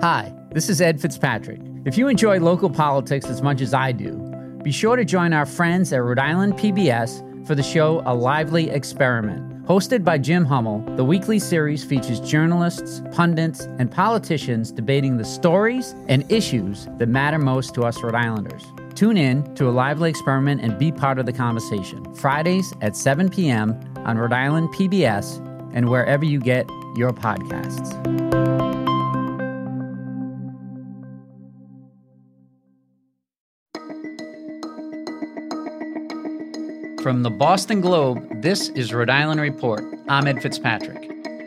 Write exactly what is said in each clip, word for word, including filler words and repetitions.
Hi, this is Ed Fitzpatrick. If you enjoy local politics as much as I do, be sure to join our friends at Rhode Island P B S for the show A Lively Experiment. Hosted by Jim Hummel, the weekly series features journalists, pundits, and politicians debating the stories and issues that matter most to us Rhode Islanders. Tune in to A Lively Experiment and be part of the conversation. Fridays at seven p.m. on Rhode Island P B S and wherever you get your podcasts. From the Boston Globe, this is Rhode Island Report. I'm Ed Fitzpatrick.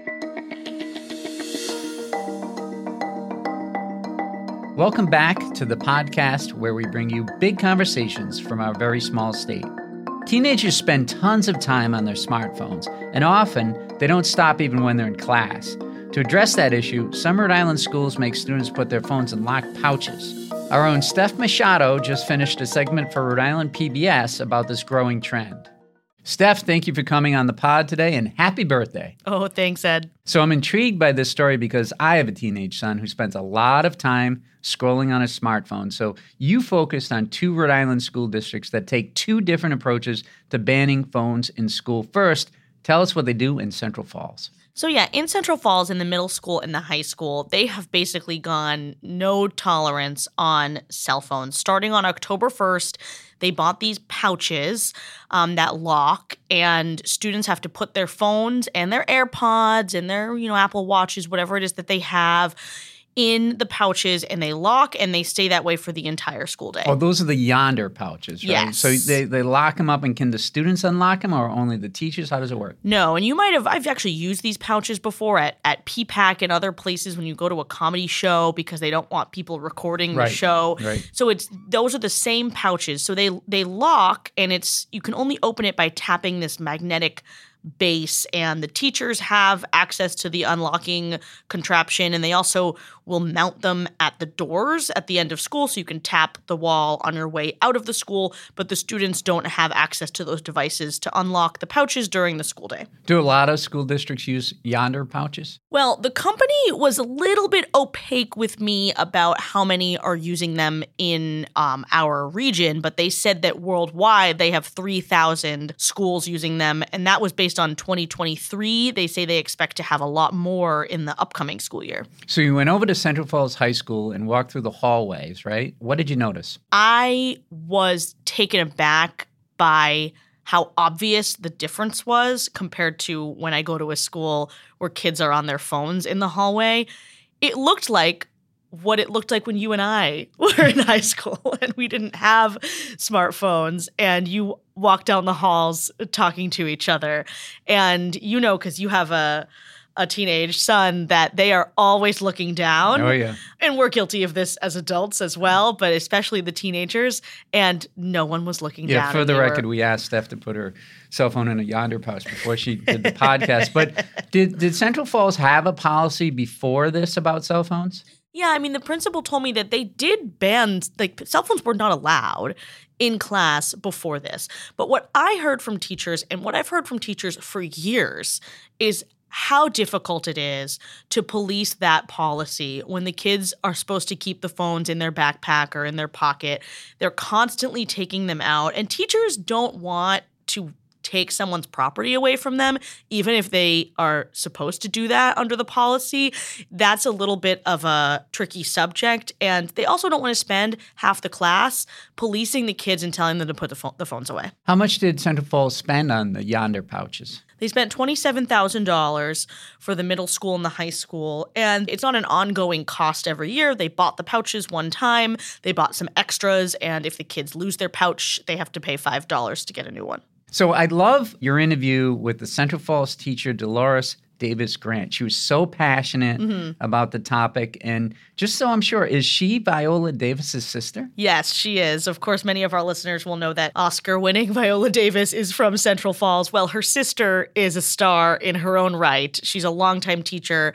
Welcome back to the podcast where we bring you big conversations from our very small state. Teenagers spend tons of time on their smartphones, and often they don't stop even when they're in class. To address that issue, some Rhode Island schools make students put their phones in locked pouches. Our own Steph Machado just finished a segment for Rhode Island P B S about this growing trend. Steph, thank you for coming on the pod today, and happy birthday. Oh, thanks, Ed. So I'm intrigued by this story because I have a teenage son who spends a lot of time scrolling on his smartphone. So you focused on two Rhode Island school districts that take two different approaches to banning phones in school. First, tell us what they do in Central Falls. So yeah, in Central Falls, in the middle school and the high school, they have basically gone no tolerance on cell phones. Starting on October first, they bought these pouches um, that lock, and students have to put their phones and their AirPods and their, you know, Apple Watches, whatever it is that they have, in the pouches, and they lock, and they stay that way for the entire school day. Oh, those are the Yonder pouches, right? Yes. So they, they lock them up, and can the students unlock them, or only the teachers? How does it work? No, and you might have – I've actually used these pouches before at, at P PAC and other places when you go to a comedy show because they don't want people recording right. the show. Right. So it's those are the same pouches. So they they lock, and it's you can only open it by tapping this magnetic base, and the teachers have access to the unlocking contraption, and they also will mount them at the doors at the end of school so you can tap the wall on your way out of the school, but the students don't have access to those devices to unlock the pouches during the school day. Do a lot of school districts use Yonder pouches? Well, the company was a little bit opaque with me about how many are using them in um, our region, but they said that worldwide they have three thousand schools using them, and that was based on twenty twenty-three. They say they expect to have a lot more in the upcoming school year. So you went over to Central Falls High School and walked through the hallways, right? What did you notice? I was taken aback by how obvious the difference was compared to when I go to a school where kids are on their phones in the hallway. It looked like what it looked like when you and I were in high school and we didn't have smartphones, and you walk down the halls talking to each other. And you know, because you have a a teenage son, that they are always looking down. Oh, yeah. And we're guilty of this as adults as well, but especially the teenagers. And no one was looking yeah, down. Yeah, for the were... record, we asked Steph to put her cell phone in a Yonder pouch before she did the podcast. But did, did Central Falls have a policy before this about cell phones? Yeah, I mean, the principal told me that they did ban, like, cell phones were not allowed in class before this. But what I heard from teachers, and what I've heard from teachers for years, is how difficult it is to police that policy when the kids are supposed to keep the phones in their backpack or in their pocket. They're constantly taking them out, and teachers don't want to take someone's property away from them, even if they are supposed to do that under the policy. That's a little bit of a tricky subject, and they also don't want to spend half the class policing the kids and telling them to put the, pho- the phones away. How much did Central Falls spend on the Yonder pouches? They spent twenty-seven thousand dollars for the middle school and the high school, and it's on an ongoing cost every year. They bought the pouches one time, they bought some extras, and if the kids lose their pouch, they have to pay five dollars to get a new one. So I love your interview with the Central Falls teacher, Dolores Davis Grant. She was so passionate mm-hmm. about the topic. And just so I'm sure, is she Viola Davis's sister? Yes, she is. Of course, many of our listeners will know that Oscar-winning Viola Davis is from Central Falls. Well, her sister is a star in her own right. She's a longtime teacher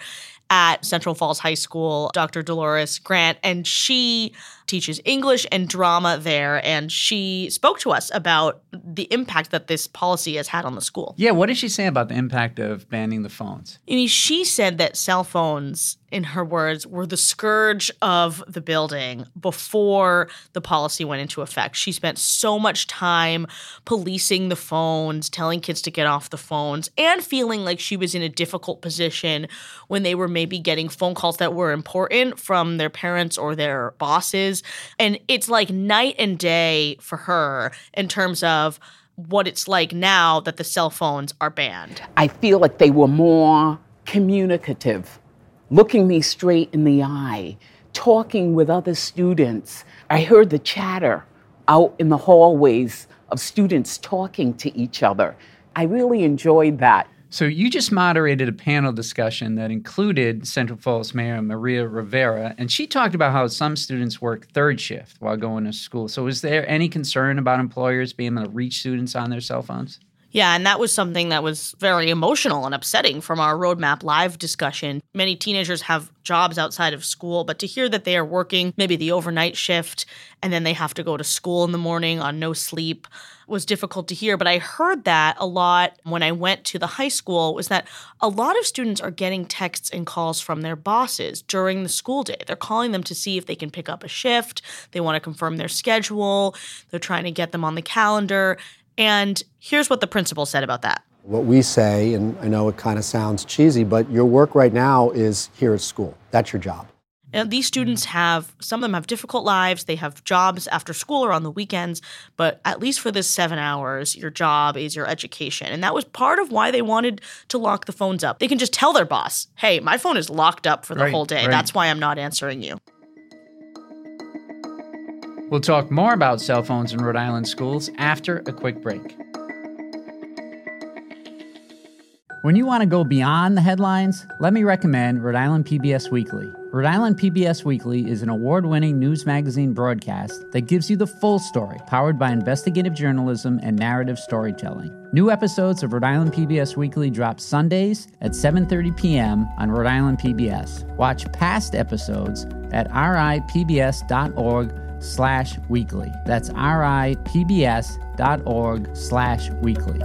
at Central Falls High School, Doctor Dolores Grant, and she teaches English and drama there, and she spoke to us about the impact that this policy has had on the school. Yeah, what did she say about the impact of banning the phones? I mean, she said that cell phones, in her words, were the scourge of the building before the policy went into effect. She spent so much time policing the phones, telling kids to get off the phones, and feeling like she was in a difficult position when they were maybe getting phone calls that were important from their parents or their bosses. And it's like night and day for her in terms of what it's like now that the cell phones are banned. I feel like they were more communicative, looking me straight in the eye, talking with other students. I heard the chatter out in the hallways of students talking to each other. I really enjoyed that. So you just moderated a panel discussion that included Central Falls Mayor Maria Rivera, and she talked about how some students work third shift while going to school. So is there any concern about employers being able to reach students on their cell phones? Yeah, and that was something that was very emotional and upsetting from our Roadmap Live discussion. Many teenagers have jobs outside of school, but to hear that they are working maybe the overnight shift and then they have to go to school in the morning on no sleep was difficult to hear. But I heard that a lot when I went to the high school, was that a lot of students are getting texts and calls from their bosses during the school day. They're calling them to see if they can pick up a shift. They want to confirm their schedule. They're trying to get them on the calendar. And here's what the principal said about that. What we say, and I know it kind of sounds cheesy, but your work right now is here at school. That's your job. And these students have, some of them have difficult lives. They have jobs after school or on the weekends. But at least for this seven hours, your job is your education. And that was part of why they wanted to lock the phones up. They can just tell their boss, hey, my phone is locked up for the Right, whole day. right. That's why I'm not answering you. We'll talk more about cell phones in Rhode Island schools after a quick break. When you want to go beyond the headlines, let me recommend Rhode Island P B S Weekly. Rhode Island P B S Weekly is an award-winning news magazine broadcast that gives you the full story, powered by investigative journalism and narrative storytelling. New episodes of Rhode Island P B S Weekly drop Sundays at seven thirty p.m. on Rhode Island P B S. Watch past episodes at ripbs.org slash weekly. That's ripbs.org slash weekly.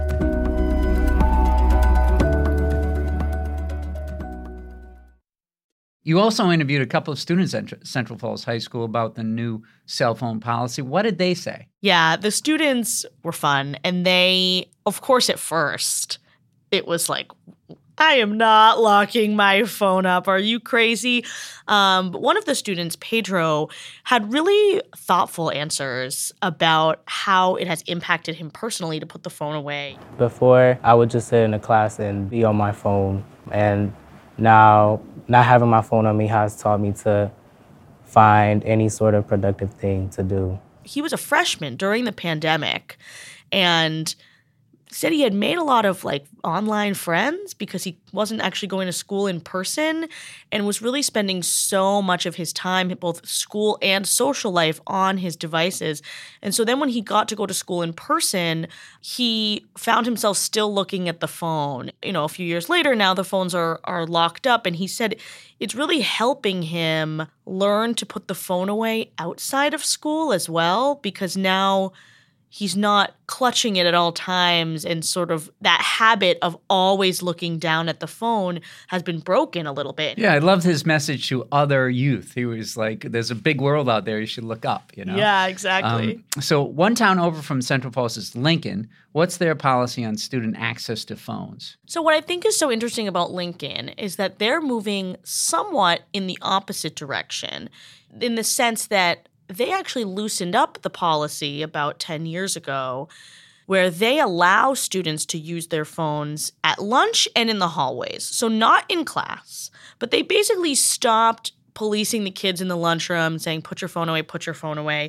You also interviewed a couple of students at Central Falls High School about the new cell phone policy. What did they say? Yeah, the students were fun. And they, of course, at first, it was like, I am not locking my phone up. Are you crazy? Um, but one of the students, Pedro, had really thoughtful answers about how it has impacted him personally to put the phone away. Before, I would just sit in the class and be on my phone. And now, not having my phone on me has taught me to find any sort of productive thing to do. He was a freshman during the pandemic and said he had made a lot of like online friends because he wasn't actually going to school in person and was really spending so much of his time, both school and social life, on his devices. And so then when he got to go to school in person, he found himself still looking at the phone. You know, a few years later now the phones are are locked up, and he said it's really helping him learn to put the phone away outside of school as well, because now he's not clutching it at all times, and sort of that habit of always looking down at the phone has been broken a little bit. Yeah, I loved his message to other youth. He was like, there's a big world out there. You should look up, you know? Yeah, exactly. Um, so one town over from Central Falls is Lincoln. What's their policy on student access to phones? So what I think is so interesting about Lincoln is that they're moving somewhat in the opposite direction, in the sense that they actually loosened up the policy about ten years ago, where they allow students to use their phones at lunch and in the hallways. So not in class, but they basically stopped policing the kids in the lunchroom, saying, put your phone away, put your phone away.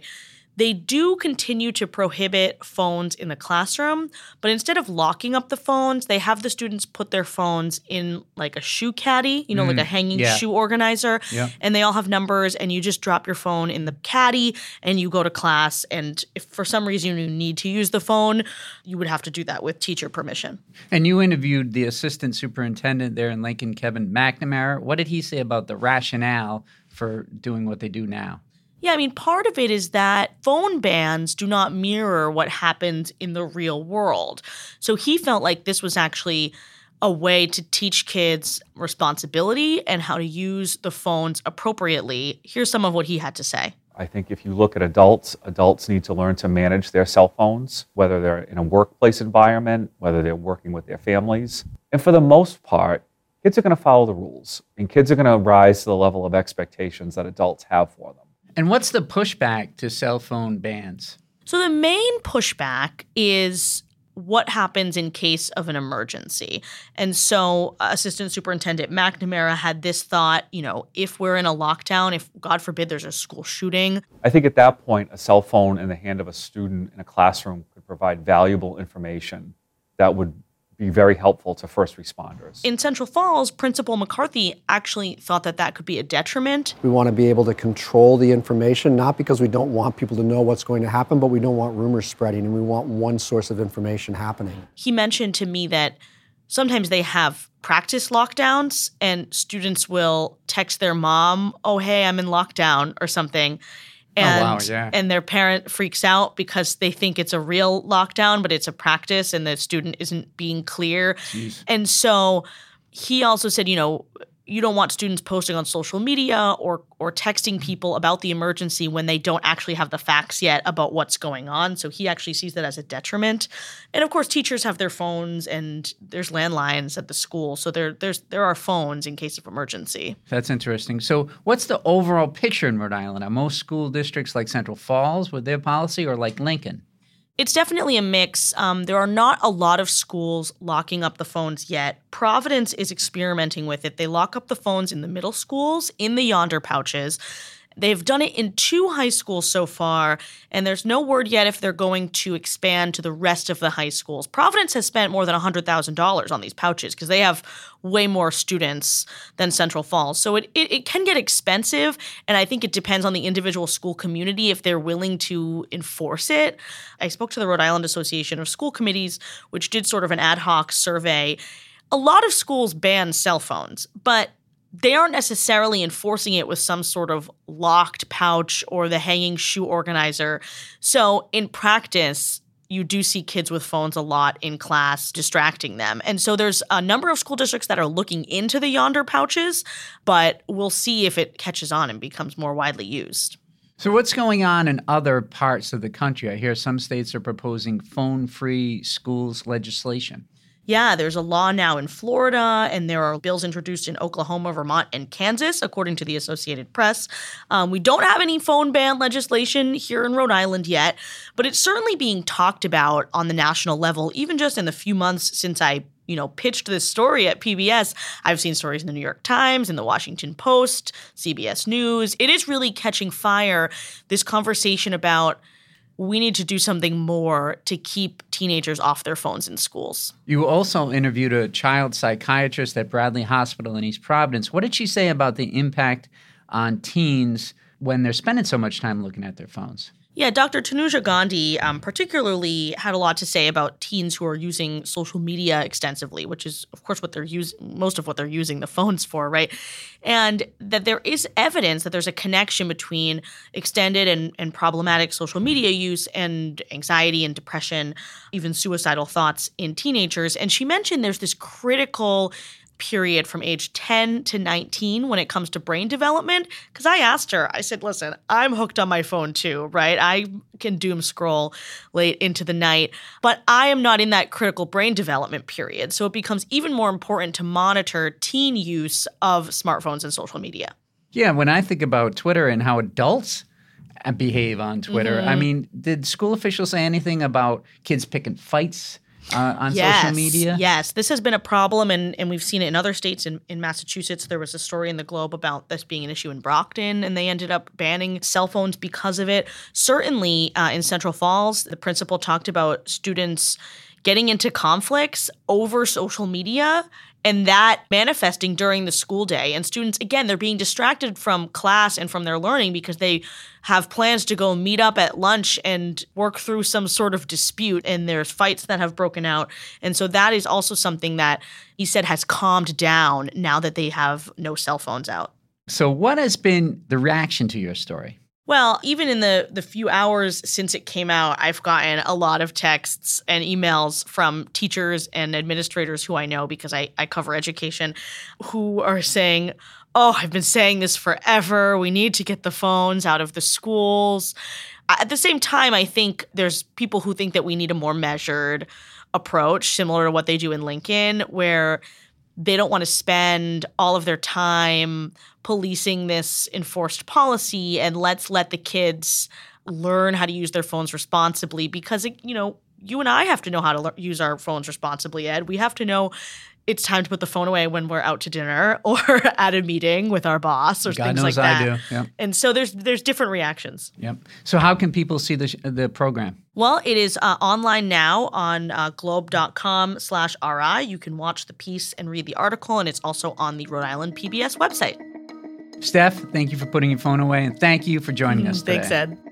They do continue to prohibit phones in the classroom, but instead of locking up the phones, they have the students put their phones in like a shoe caddy, you know, mm, like a hanging yeah. shoe organizer, yeah. and they all have numbers, and you just drop your phone in the caddy and you go to class. And if for some reason you need to use the phone, you would have to do that with teacher permission. And you interviewed the assistant superintendent there in Lincoln, Kevin McNamara. What did he say about the rationale for doing what they do now? Yeah, I mean, part of it is that phone bans do not mirror what happens in the real world. So he felt like this was actually a way to teach kids responsibility and how to use the phones appropriately. Here's some of what he had to say. I think if you look at adults, adults need to learn to manage their cell phones, whether they're in a workplace environment, whether they're working with their families. And for the most part, kids are going to follow the rules, and kids are going to rise to the level of expectations that adults have for them. And what's the pushback to cell phone bans? So the main pushback is what happens in case of an emergency. And so uh, Assistant Superintendent McNamara had this thought, you know, if we're in a lockdown, if God forbid there's a school shooting. I think at that point, a cell phone in the hand of a student in a classroom could provide valuable information that would be very helpful to first responders. In Central Falls, Principal McCarthy actually thought that that could be a detriment. We want to be able to control the information, not because we don't want people to know what's going to happen, but we don't want rumors spreading, and we want one source of information happening. He mentioned to me that sometimes they have practice lockdowns, and students will text their mom, oh, hey, I'm in lockdown or something. And, oh, wow, yeah. and their parent freaks out because they think it's a real lockdown, but it's a practice and the student isn't being clear. Jeez. And so he also said, you know, you don't want students posting on social media or or texting people about the emergency when they don't actually have the facts yet about what's going on. So he actually sees that as a detriment. And of course, teachers have their phones, and there's landlines at the school. So there there's there are phones in case of emergency. That's interesting. So what's the overall picture in Rhode Island? Are most school districts like Central Falls with their policy, or like Lincoln? It's definitely a mix. Um, there are not a lot of schools locking up the phones yet. Providence is experimenting with it. They lock up the phones in the middle schools, in the Yonder pouches. They've done it in two high schools so far, and there's no word yet if they're going to expand to the rest of the high schools. Providence has spent more than one hundred thousand dollars on these pouches because they have way more students than Central Falls. So it, it it can get expensive, and I think it depends on the individual school community if they're willing to enforce it. I spoke to the Rhode Island Association of School Committees, which did sort of an ad hoc survey. A lot of schools ban cell phones, but they aren't necessarily enforcing it with some sort of locked pouch or the hanging shoe organizer. So in practice, you do see kids with phones a lot in class distracting them. And so there's a number of school districts that are looking into the Yonder pouches, but we'll see if it catches on and becomes more widely used. So what's going on in other parts of the country? I hear some states are proposing phone-free schools legislation. Yeah, there's a law now in Florida, and there are bills introduced in Oklahoma, Vermont, and Kansas, according to the Associated Press. Um, we don't have any phone ban legislation here in Rhode Island yet, but it's certainly being talked about on the national level, even just in the few months since I you know, pitched this story at P B S. I've seen stories in the New York Times, in the Washington Post, C B S News. It is really catching fire, this conversation about we need to do something more to keep teenagers off their phones in schools. You also interviewed a child psychiatrist at Bradley Hospital in East Providence. What did she say about the impact on teens when they're spending so much time looking at their phones? Yeah, Doctor Tanuja Gandhi um, particularly had a lot to say about teens who are using social media extensively, which is, of course, what they're using, most of what they're using the phones for, right? And that there is evidence that there's a connection between extended and, and problematic social media use and anxiety and depression, even suicidal thoughts in teenagers. And she mentioned there's this critical period from age ten to nineteen when it comes to brain development. Because I asked her, I said, listen, I'm hooked on my phone too, right? I can doom scroll late into the night, but I am not in that critical brain development period. So it becomes even more important to monitor teen use of smartphones and social media. Yeah, when I think about Twitter and how adults behave on Twitter, Mm-hmm. I mean, did school officials say anything about kids picking fights uh, on yes, social media? Yes, this has been a problem, and, and we've seen it in other states. In, in Massachusetts, there was a story in the Globe about this being an issue in Brockton, and they ended up banning cell phones because of it. Certainly uh, in Central Falls, the principal talked about students getting into conflicts over social media and that manifesting during the school day. And students, again, they're being distracted from class and from their learning because they have plans to go meet up at lunch and work through some sort of dispute, and there's fights that have broken out. And so that is also something that he said has calmed down now that they have no cell phones out. So what has been the reaction to your story? Well, even in the, the few hours since it came out, I've gotten a lot of texts and emails from teachers and administrators who I know because I, I cover education, who are saying, oh, I've been saying this forever. We need to get the phones out of the schools. At the same time, I think there's people who think that we need a more measured approach, similar to what they do in Lincoln, where they don't want to spend all of their time policing this enforced policy, and let's let the kids learn how to use their phones responsibly because, you know, you and I have to know how to le- use our phones responsibly, Ed. We have to know it's time to put the phone away when we're out to dinner or at a meeting with our boss or God things knows like that. I do. Yep. And so there's there's different reactions. Yep. So how can people see the sh- the program? Well, it is uh, online now on uh, globe.com slash RI. You can watch the piece and read the article, and it's also on the Rhode Island P B S website. Steph, thank you for putting your phone away, and thank you for joining us today. Thanks, Ed.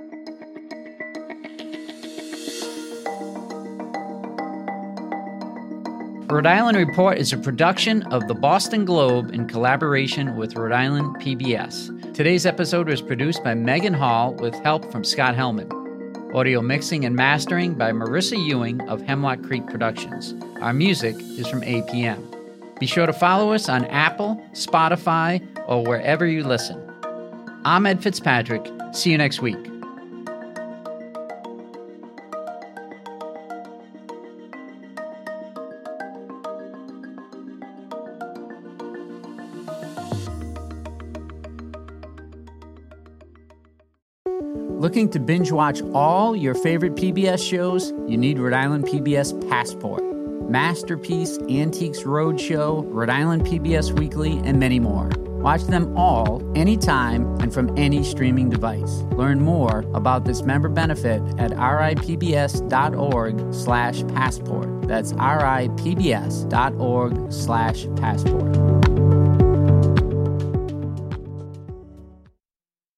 Rhode Island Report is a production of the Boston Globe in collaboration with Rhode Island P B S. Today's episode was produced by Megan Hall with help from Scott Hellman. Audio mixing and mastering by Marissa Ewing of Hemlock Creek Productions. Our music is from A P M. Be sure to follow us on Apple, Spotify, or wherever you listen. I'm Ed Fitzpatrick. See you next week. Looking to binge watch all your favorite P B S shows? You need Rhode Island P B S Passport, Masterpiece, Antiques Roadshow, Rhode Island P B S Weekly, and many more. Watch them all anytime and from any streaming device. Learn more about this member benefit at ripbs.org slash passport. That's ripbs.org slash passport.